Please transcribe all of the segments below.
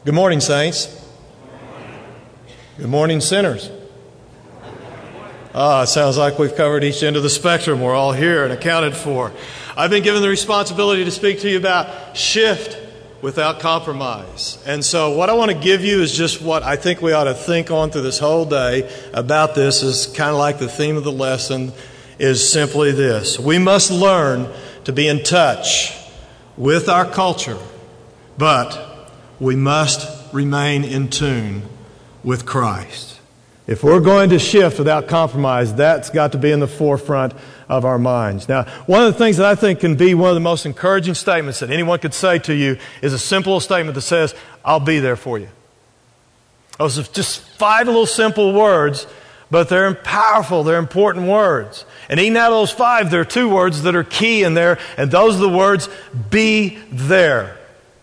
Good morning, saints. Good morning, sinners. It sounds like we've covered each end of the spectrum. We're all here and accounted for. I've been given the responsibility to speak to you about shift without compromise. And so what I want to give you is just what I think we ought to think on through this whole day about this is kind of like the theme of the lesson is simply this. We must learn to be in touch with our culture, but we must remain in tune with Christ. If we're going to shift without compromise, that's got to be in the forefront of our minds. Now, one of the things that I think can be one of the most encouraging statements that anyone could say to you is a simple statement that says, I'll be there for you. Those are just 5 little simple words, but they're powerful, they're important words. And even out of those 5, there are 2 words that are key in there, and those are the words, be there.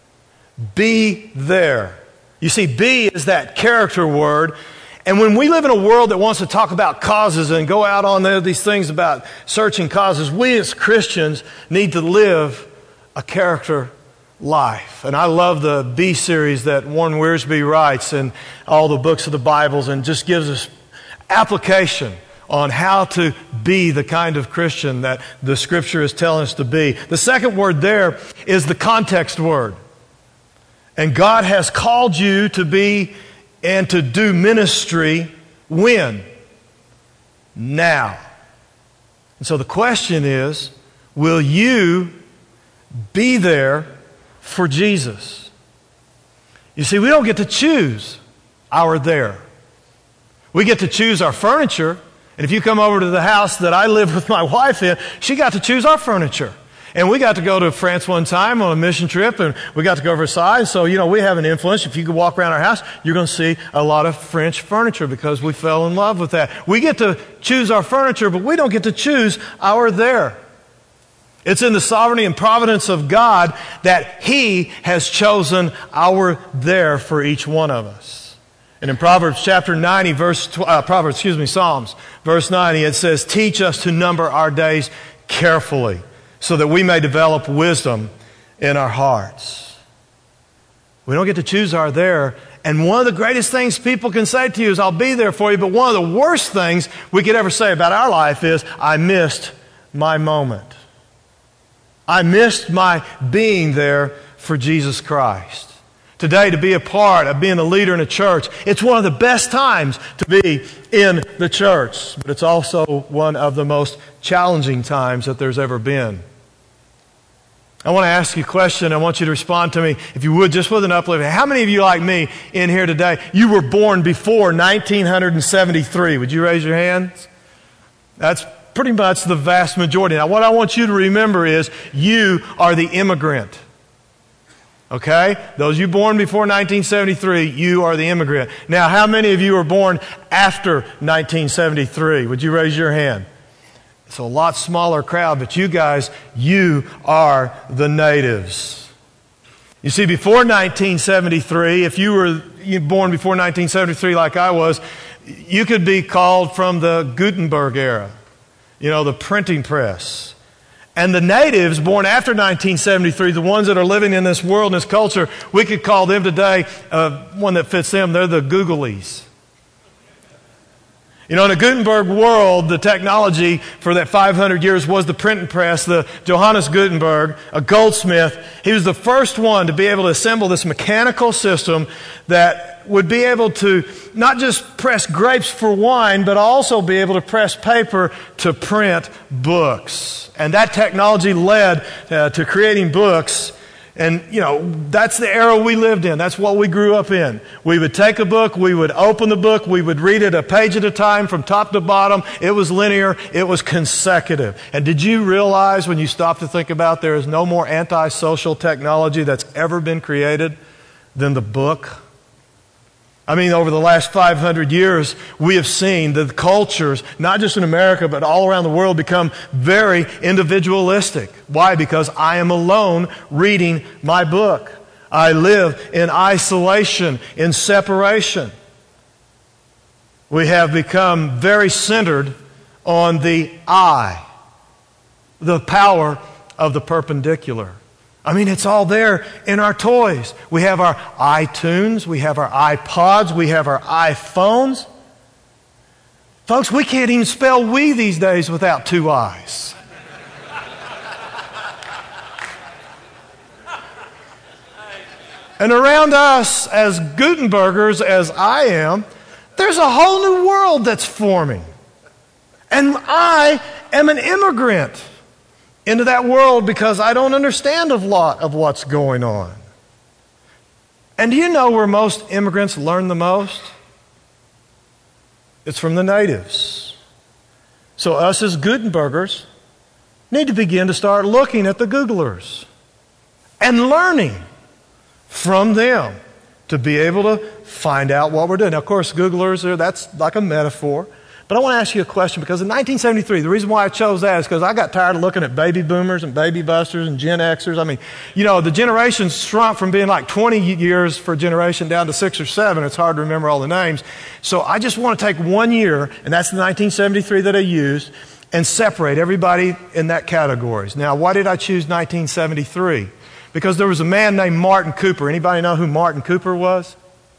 Be there. You see, be is that character word. And when we live in a world that wants to talk about causes and go out on these things about searching causes, we as Christians need to live a character life. And I love the Be series that Warren Wiersbe writes in all the books of the Bibles and just gives us application on how to be the kind of Christian that the Scripture is telling us to be. The second word there is the context word. And God has called you to be and to do ministry when? Now. And so the question is, will you be there for Jesus? You see, we don't get to choose our there. We get to choose our furniture. And if you come over to the house that I live with my wife in, she got to choose our furniture. And we got to go to France one time on a mission trip, and we got to go to Versailles. So, we have an influence. If you could walk around our house, you're going to see a lot of French furniture because we fell in love with that. We get to choose our furniture, but we don't get to choose our there. It's in the sovereignty and providence of God that He has chosen our there for each one of us. And in Proverbs chapter 90, Psalms, verse 90, it says, teach us to number our days carefully, so that we may develop wisdom in our hearts. We don't get to choose our there. And one of the greatest things people can say to you is, I'll be there for you. But one of the worst things we could ever say about our life is, I missed my moment. I missed my being there for Jesus Christ. Today, to be a part of being a leader in a church, it's one of the best times to be in the church. But it's also one of the most challenging times that there's ever been. I want to ask you a question. I want you to respond to me, if you would, just with an uplift. How many of you, like me, in here today, you were born before 1973? Would you raise your hands? That's pretty much the vast majority. Now, what I want you to remember is you are the immigrant. Okay? Those of you born before 1973, you are the immigrant. Now, how many of you were born after 1973? Would you raise your hand? It's a lot smaller crowd, but you guys, you are the natives. You see, before 1973, if you were born before 1973 like I was, you could be called from the Gutenberg era, the printing press. And the natives born after 1973, the ones that are living in this world, in this culture, we could call them today, one that fits them, they're the Googlies. In the Gutenberg world, the technology for that 500 years was the printing press. The Johannes Gutenberg, a goldsmith, he was the first one to be able to assemble this mechanical system that would be able to not just press grapes for wine, but also be able to press paper to print books. And that technology led to creating books. And, that's the era we lived in. That's what we grew up in. We would take a book, we would open the book, we would read it a page at a time from top to bottom. It was linear, it was consecutive. And did you realize when you stop to think about there is no more antisocial technology that's ever been created than the book? Over the last 500 years, we have seen the cultures, not just in America, but all around the world, become very individualistic. Why? Because I am alone reading my book. I live in isolation, in separation. We have become very centered on the I, the power of the perpendicular. I mean, it's all there in our toys. We have our iTunes, we have our iPods, we have our iPhones. Folks, we can't even spell we these days without two I's. And around us, as Gutenbergers, as I am, there's a whole new world that's forming. And I am an immigrant into that world because I don't understand a lot of what's going on. And do you know where most immigrants learn the most? It's from the natives. So us as Gutenbergers need to begin to start looking at the Googlers and learning from them to be able to find out what we're doing. Now, of course, Googlers, that's like a metaphor. But I want to ask you a question, because in 1973, the reason why I chose that is because I got tired of looking at baby boomers and baby busters and Gen Xers. I mean, you know, the generations shrunk from being like 20 years for a generation down to 6 or 7. It's hard to remember all the names. So I just want to take 1 year, and that's the 1973 that I used, and separate everybody in that categories. Now, why did I choose 1973? Because there was a man named Martin Cooper. Anybody know who Martin Cooper was?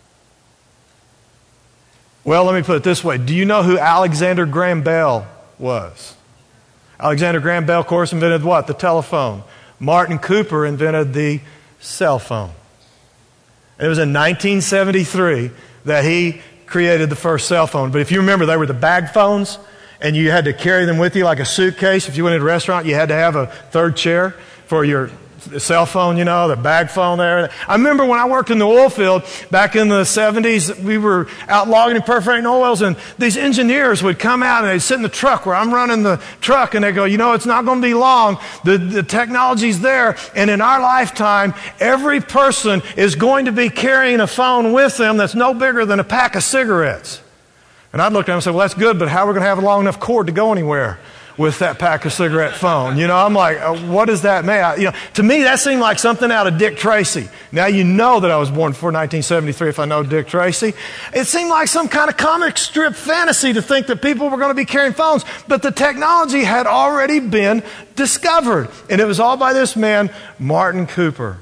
Well, let me put it this way. Do you know who Alexander Graham Bell was? Alexander Graham Bell, of course, invented what? The telephone. Martin Cooper invented the cell phone. It was in 1973 that he created the first cell phone. But if you remember, they were the bag phones, and you had to carry them with you like a suitcase. If you went to a restaurant, you had to have a third chair for your cell phone, you know, the bag phone there. I remember when I worked in the oil field back in the 70s, we were out logging and perforating oils, and these engineers would come out and they'd sit in the truck where I'm running the truck, and they go, you know, it's not going to be long. The technology's there, and in our lifetime, every person is going to be carrying a phone with them that's no bigger than a pack of cigarettes. And I'd look at them and say, well, that's good, but how are we going to have a long enough cord to go anywhere with that pack of cigarette phone? You know, I'm like, what does that mean? To me, that seemed like something out of Dick Tracy. Now, you know that I was born before 1973 if I know Dick Tracy. It seemed like some kind of comic strip fantasy to think that people were going to be carrying phones. But the technology had already been discovered. And it was all by this man, Martin Cooper.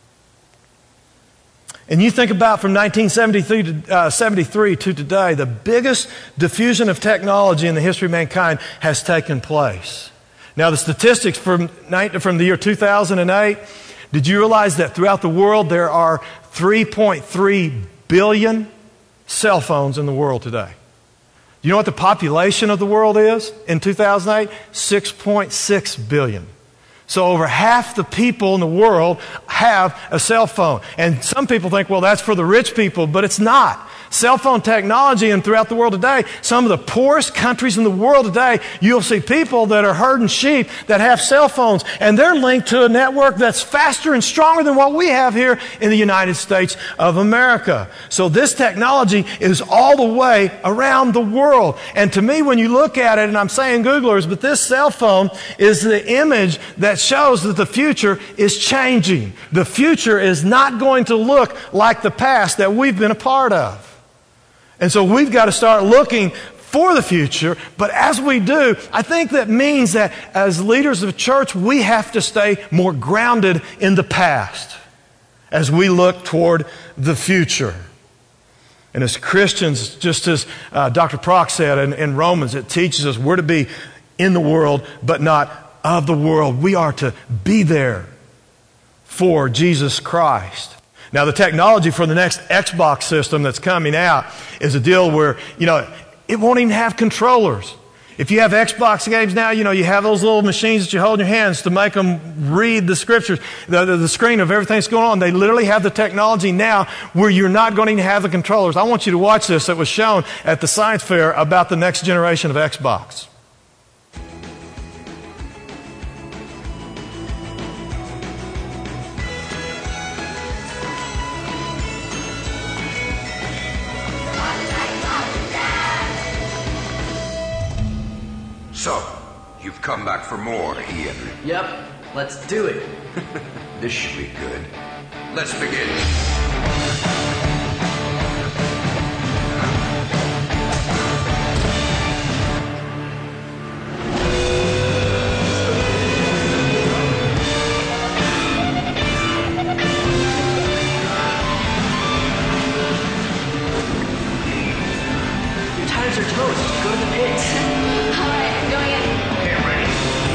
And you think about from 1973 to today, the biggest diffusion of technology in the history of mankind has taken place. Now, the statistics from the year 2008, did you realize that throughout the world there are 3.3 billion cell phones in the world today? Do you know what the population of the world is in 2008? 6.6 billion. So over half the people in the world have a cell phone. And some people think, well, that's for the rich people, but it's not. Cell phone technology, and throughout the world today, some of the poorest countries in the world today, you'll see people that are herding sheep that have cell phones, and they're linked to a network that's faster and stronger than what we have here in the United States of America. So this technology is all the way around the world. And to me, when you look at it, and I'm saying Googlers, but this cell phone is the image that shows that the future is changing. The future is not going to look like the past that we've been a part of. And so we've got to start looking for the future. But as we do, I think that means that as leaders of church, we have to stay more grounded in the past as we look toward the future. And as Christians, just as Dr. Prock said in Romans, it teaches us we're to be in the world, but not of the world. We are to be there for Jesus Christ. Now, the technology for the next Xbox system that's coming out is a deal where, it won't even have controllers. If you have Xbox games now, you have those little machines that you hold in your hands to make them read the scriptures, the screen of everything that's going on. They literally have the technology now where you're not going to have the controllers. I want you to watch this. It was shown at the science fair about the next generation of Xbox. So, you've come back for more, Ian. Yep, let's do it. This should be good. Let's begin. your toes. Go to the pits. All right, I'm going in. Okay, I'm ready.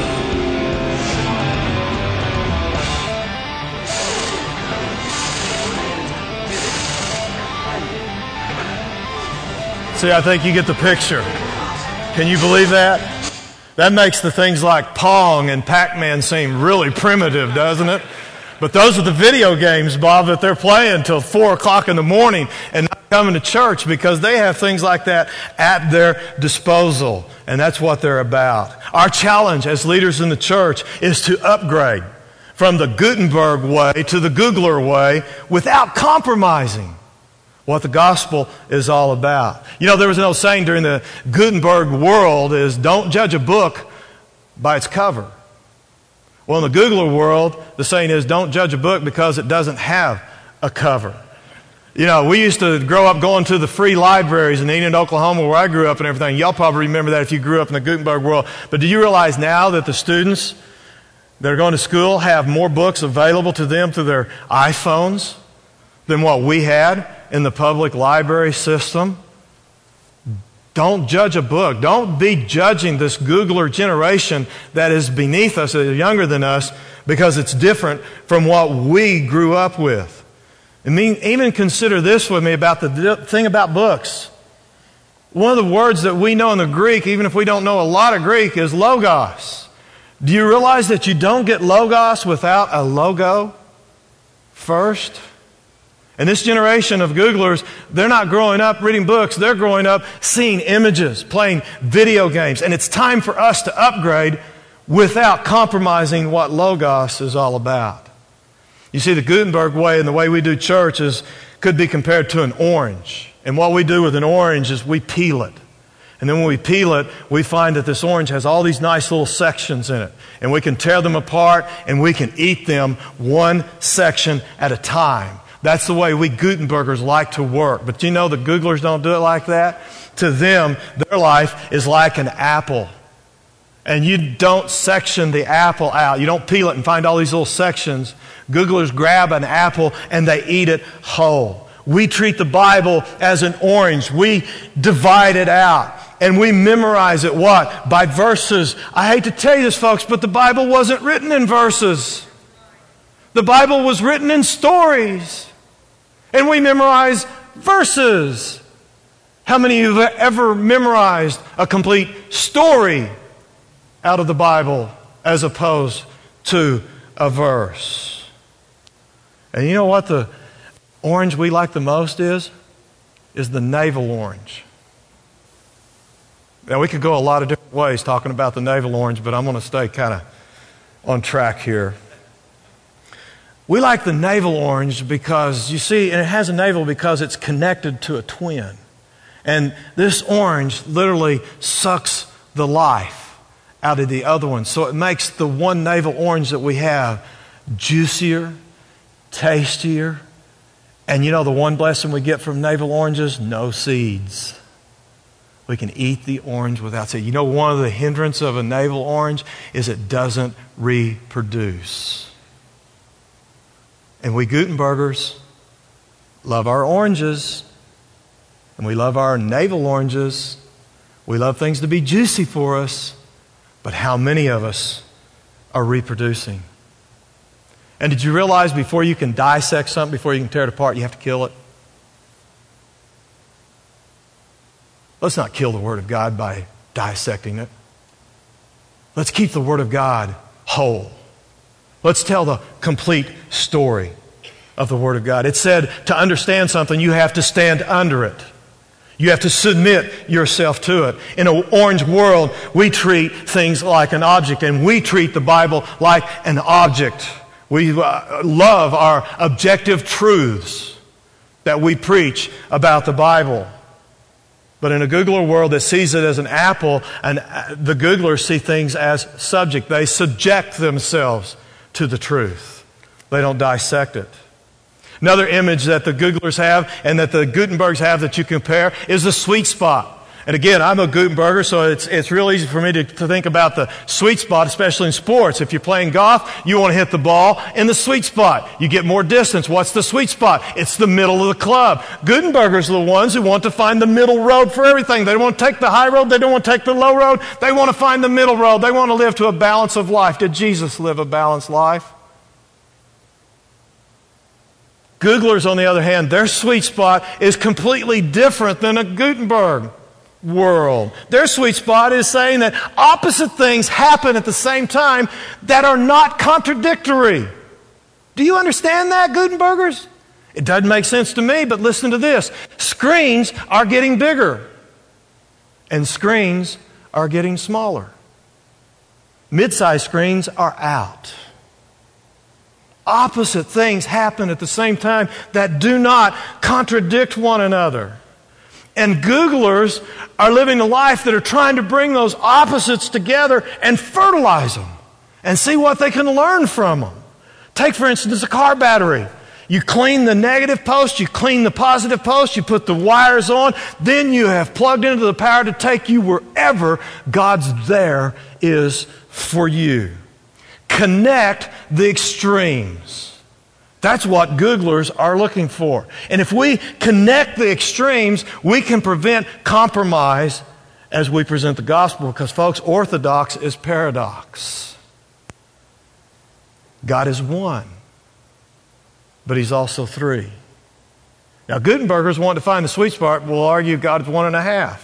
See, I think you get the picture. Can you believe that? That makes the things like Pong and Pac-Man seem really primitive, doesn't it? But those are the video games, Bob, that they're playing till 4 o'clock in the morning and not coming to church because they have things like that at their disposal. And that's what they're about. Our challenge as leaders in the church is to upgrade from the Gutenberg way to the Googler way without compromising what the gospel is all about. You know, there was an old saying during the Gutenberg world is don't judge a book by its cover. Well, in the Googler world, the saying is don't judge a book because it doesn't have a cover. You know, we used to grow up going to the free libraries in Enid, Oklahoma, where I grew up and everything. Y'all probably remember that if you grew up in the Gutenberg world. But do you realize now that the students that are going to school have more books available to them through their iPhones than what we had in the public library system? Don't judge a book. Don't be judging this Googler generation that is beneath us, that is younger than us, because it's different from what we grew up with. I mean, even consider this with me about the thing about books. One of the words that we know in the Greek, even if we don't know a lot of Greek, is logos. Do you realize that you don't get logos without a logo first? And this generation of Googlers, they're not growing up reading books. They're growing up seeing images, playing video games. And it's time for us to upgrade without compromising what Logos is all about. You see, the Gutenberg way and the way we do church could be compared to an orange. And what we do with an orange is we peel it. And then when we peel it, we find that this orange has all these nice little sections in it. And we can tear them apart and we can eat them one section at a time. That's the way we Gutenbergers like to work. But you know the Googlers don't do it like that. To them, their life is like an apple. And you don't section the apple out. You don't peel it and find all these little sections. Googlers grab an apple and they eat it whole. We treat the Bible as an orange. We divide it out. And we memorize it what? By verses. I hate to tell you this, folks, but the Bible wasn't written in verses. The Bible was written in stories. And we memorize verses. How many of you have ever memorized a complete story out of the Bible as opposed to a verse? And you know what the orange we like the most is? Is the navel orange. Now we could go a lot of different ways talking about the navel orange, but I'm going to stay kind of on track here. We like the navel orange because, you see, and it has a navel because it's connected to a twin. And this orange literally sucks the life out of the other one. So it makes the one navel orange that we have juicier, tastier. And you know the one blessing we get from navel oranges? No seeds. We can eat the orange without seeds. You know one of the hindrances of a navel orange is it doesn't reproduce. And we Gutenbergers love our oranges, and we love our navel oranges. We love things to be juicy for us, but how many of us are reproducing? And did you realize before you can dissect something, before you can tear it apart, you have to kill it? Let's not kill the Word of God by dissecting it. Let's keep the Word of God whole. Let's tell the complete story of the Word of God. It said to understand something, you have to stand under it. You have to submit yourself to it. In an orange world, we treat things like an object, and we treat the Bible like an object. We love our objective truths that we preach about the Bible. But in a Googler world that sees it as an apple, and the Googlers see things as subject. They subject themselves to the truth. They don't dissect it. Another image that the Googlers have and that the Gutenbergs have that you compare is the sweet spot. And again, I'm a Gutenberger, so it's real easy for me to think about the sweet spot, especially in sports. If you're playing golf, you want to hit the ball in the sweet spot. You get more distance. What's the sweet spot? It's the middle of the club. Gutenbergers are the ones who want to find the middle road for everything. They don't want to take the high road. They don't want to take the low road. They want to find the middle road. They want to live to a balance of life. Did Jesus live a balanced life? Googlers, on the other hand, their sweet spot is completely different than a Gutenberg world. Their sweet spot is saying that opposite things happen at the same time that are not contradictory. Do you understand that, Gutenbergers? It doesn't make sense to me, but listen to this. Screens are getting bigger, and screens are getting smaller. Mid-sized screens are out. Opposite things happen at the same time that do not contradict one another. And Googlers are living a life that are trying to bring those opposites together and fertilize them and see what they can learn from them. Take, for instance, a car battery. You clean the negative post, you clean the positive post, you put the wires on, then you have plugged into the power to take you wherever God's there is for you. Connect the extremes. That's what Googlers are looking for. And if we connect the extremes, we can prevent compromise as we present the gospel. Because, folks, orthodox is paradox. God is one, but He's also three. Now, Gutenbergers want to find the sweet spot will argue God is 1.5.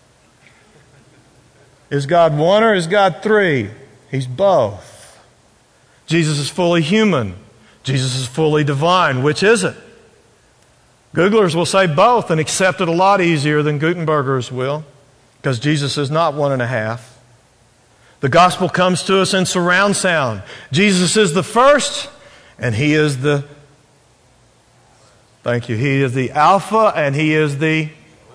Is God one or is God three? He's both. Jesus is fully human. Jesus is fully divine. Which is it? Googlers will say both and accept it a lot easier than Gutenbergers will, because Jesus is not 1.5. The gospel comes to us in surround sound. Jesus is the first, and He is the, thank you, He is the Alpha, and He is the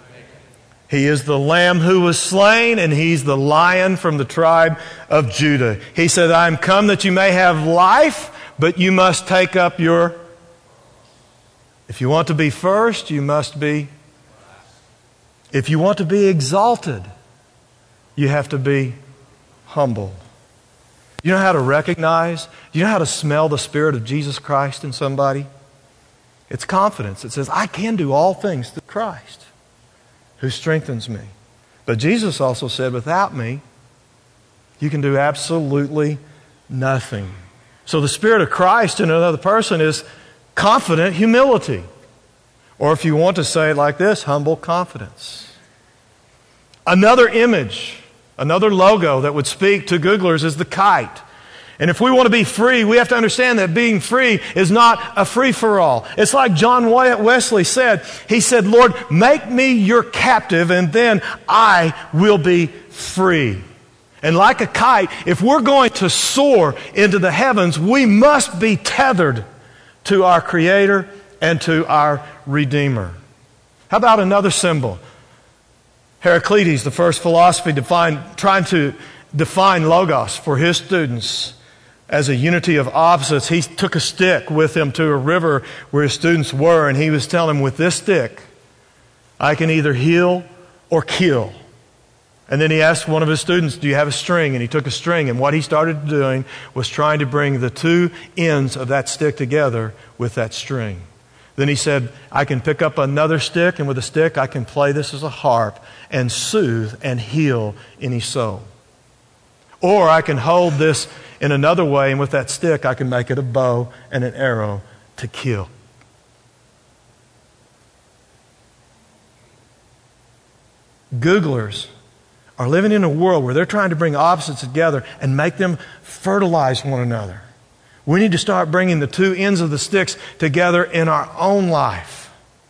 Lamb who was slain, and He's the Lion from the tribe of Judah. He said, I am come that you may have life, but you must take up your... If you want to be first, you must be... If you want to be exalted, you have to be humble. You know how to recognize? You know how to smell the Spirit of Jesus Christ in somebody? It's confidence. It says, I can do all things through Christ who strengthens me. But Jesus also said, without me, you can do absolutely nothing. So the Spirit of Christ in another person is confident humility. Or if you want to say it like this, humble confidence. Another image, another logo that would speak to Googlers is the kite. And if we want to be free, we have to understand that being free is not a free-for-all. It's like John Wesley said. He said, Lord, make me your captive, and then I will be free. And like a kite, if we're going to soar into the heavens, we must be tethered to our Creator and to our Redeemer. How about another symbol? Heraclitus, the first philosophy, trying to define logos for his students as a unity of opposites. He took a stick with him to a river where his students were, and he was telling them, with this stick, I can either heal or kill. And then he asked one of his students, do you have a string? And he took a string, and what he started doing was trying to bring the two ends of that stick together with that string. Then he said, I can pick up another stick, and with a stick I can play this as a harp and soothe and heal any soul. Or I can hold this in another way, and with that stick I can make it a bow and an arrow to kill. Googlers are living in a world where they're trying to bring opposites together and make them fertilize one another. We need to start bringing the two ends of the sticks together in our own life.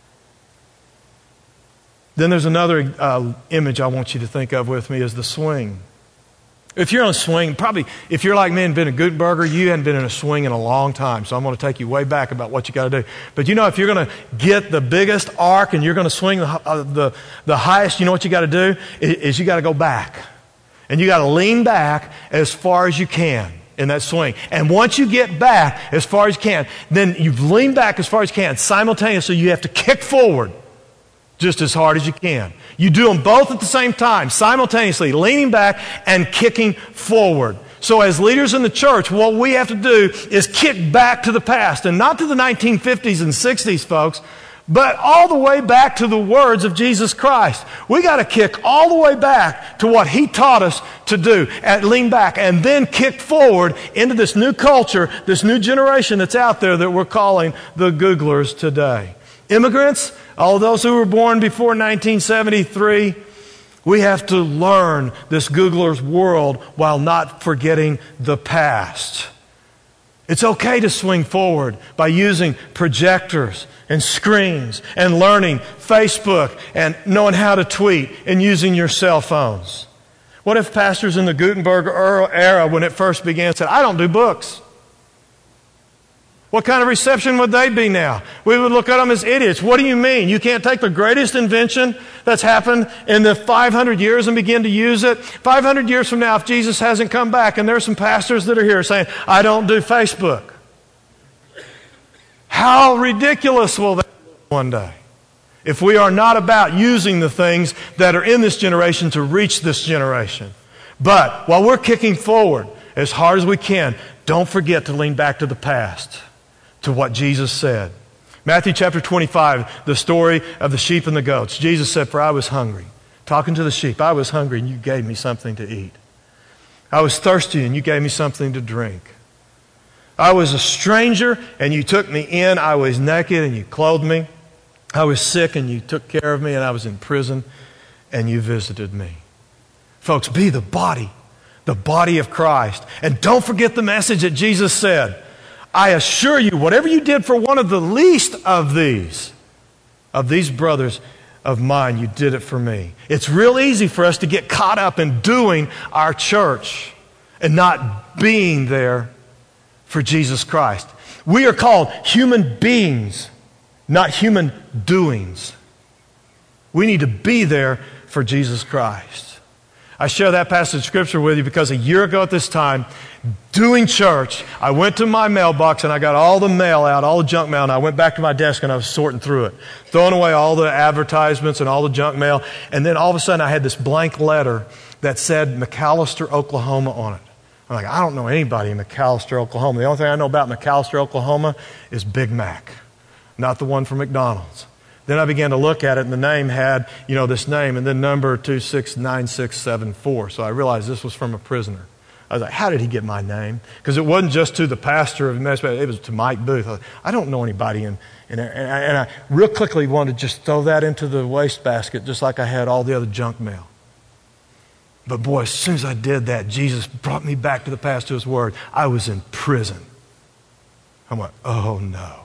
Then there's another image I want you to think of with me is the swing. If you're on a swing, probably if you're like me and been a Gutenberger, you hadn't been in a swing in a long time. So I'm going to take you way back about what you got to do. But you know, if you're going to get the biggest arc and you're going to swing the highest, you know what you got to do? Is you got to go back. And you got to lean back as far as you can in that swing. And once you get back as far as you can, then you've leaned back as far as you can. Simultaneously, you have to kick forward just as hard as you can. You do them both at the same time, simultaneously, leaning back and kicking forward. So as leaders in the church, what we have to do is kick back to the past, and not to the 1950s and 60s, folks, but all the way back to the words of Jesus Christ. We got to kick all the way back to what He taught us to do, and lean back, and then kick forward into this new culture, this new generation that's out there that we're calling the Googlers today. Immigrants, all those who were born before 1973, we have to learn this Googler's world while not forgetting the past. It's okay to swing forward by using projectors and screens and learning Facebook and knowing how to tweet and using your cell phones. What if pastors in the Gutenberg era, when it first began, said, I don't do books? What kind of reception would they be now? We would look at them as idiots. What do you mean? You can't take the greatest invention that's happened in the 500 years and begin to use it? 500 years from now, if Jesus hasn't come back, and there's some pastors that are here saying, I don't do Facebook. How ridiculous will that be one day? If we are not about using the things that are in this generation to reach this generation. But while we're kicking forward as hard as we can, don't forget to lean back to the past, to what Jesus said. Matthew chapter 25, the story of the sheep and the goats. Jesus said, for I was hungry. Talking to the sheep, I was hungry and you gave me something to eat. I was thirsty and you gave me something to drink. I was a stranger and you took me in. I was naked and you clothed me. I was sick and you took care of me, and I was in prison and you visited me. Folks, be the body of Christ. And don't forget the message that Jesus said. I assure you, whatever you did for one of the least of these brothers of mine, you did it for me. It's real easy for us to get caught up in doing our church and not being there for Jesus Christ. We are called human beings, not human doings. We need to be there for Jesus Christ. I share that passage of Scripture with you because a year ago at this time, doing church, I went to my mailbox and I got all the mail out, all the junk mail, and I went back to my desk and I was sorting through it, throwing away all the advertisements and all the junk mail, and then all of a sudden I had this blank letter that said McAlester, Oklahoma on it. I'm like, I don't know anybody in McAlester, Oklahoma. The only thing I know about McAlester, Oklahoma is Big Mac, not the one from McDonald's. Then I began to look at it, and the name had, this name, and then number 269674. So I realized this was from a prisoner. I was like, how did he get my name? Because it wasn't just to the pastor of Mespeth, it was to Mike Booth. I don't know anybody in there. And I real quickly wanted to just throw that into the wastebasket, just like I had all the other junk mail. But boy, as soon as I did that, Jesus brought me back to the past, to His Word. I was in prison. I went, oh no.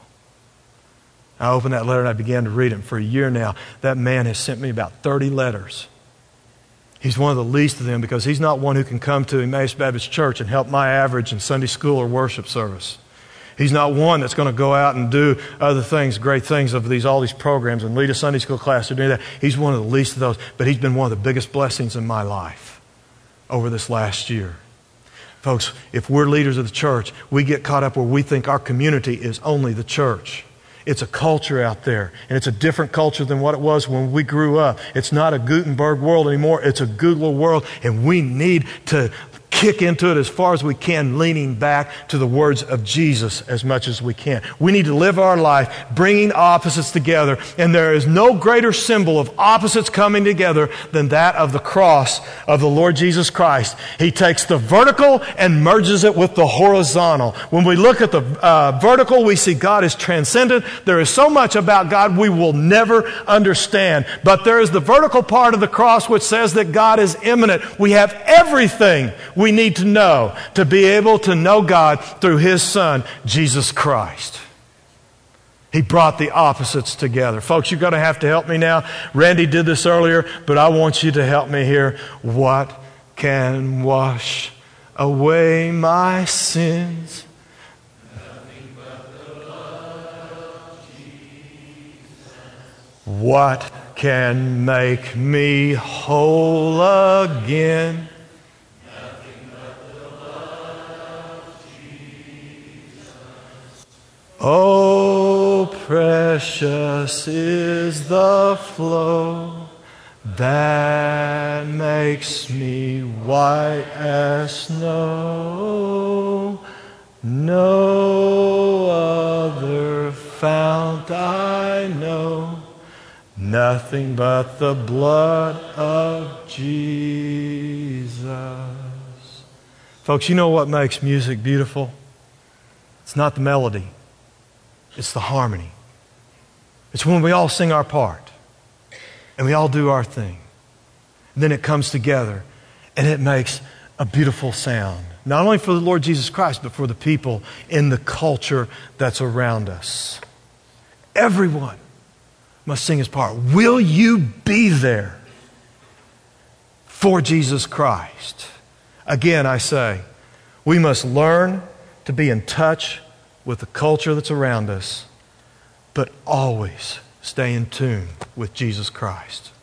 I opened that letter and I began to read it. And for a year now, that man has sent me about 30 letters. He's one of the least of them because he's not one who can come to Emmaus Baptist Church and help my average in Sunday school or worship service. He's not one that's going to go out and do other things, great things of all these programs and lead a Sunday school class or do that. He's one of the least of those, but he's been one of the biggest blessings in my life over this last year. Folks, if we're leaders of the church, we get caught up where we think our community is only the church. It's a culture out there, and it's a different culture than what it was when we grew up. It's not a Gutenberg world anymore. It's a Google world, and we need to kick into it as far as we can, leaning back to the words of Jesus as much as we can. We need to live our life bringing opposites together, and there is no greater symbol of opposites coming together than that of the cross of the Lord Jesus Christ. He takes the vertical and merges it with the horizontal. When we look at the vertical, we see God is transcendent. There is so much about God we will never understand. But there is the vertical part of the cross which says that God is immanent. We have everything we need to know to be able to know God through His Son, Jesus Christ. He brought the opposites together. Folks, you're going to have to help me now. Randy did this earlier, but I want you to help me here. What can wash away my sins? Nothing but the blood of Jesus. What can make me whole again? Oh, precious is the flow that makes me white as snow. No other fount I know, nothing but the blood of Jesus. Folks, you know what makes music beautiful? It's not the melody. It's the harmony. It's when we all sing our part and we all do our thing. And then it comes together and it makes a beautiful sound. Not only for the Lord Jesus Christ, but for the people in the culture that's around us. Everyone must sing his part. Will you be there for Jesus Christ? Again, I say, we must learn to be in touch with the culture that's around us, but always stay in tune with Jesus Christ.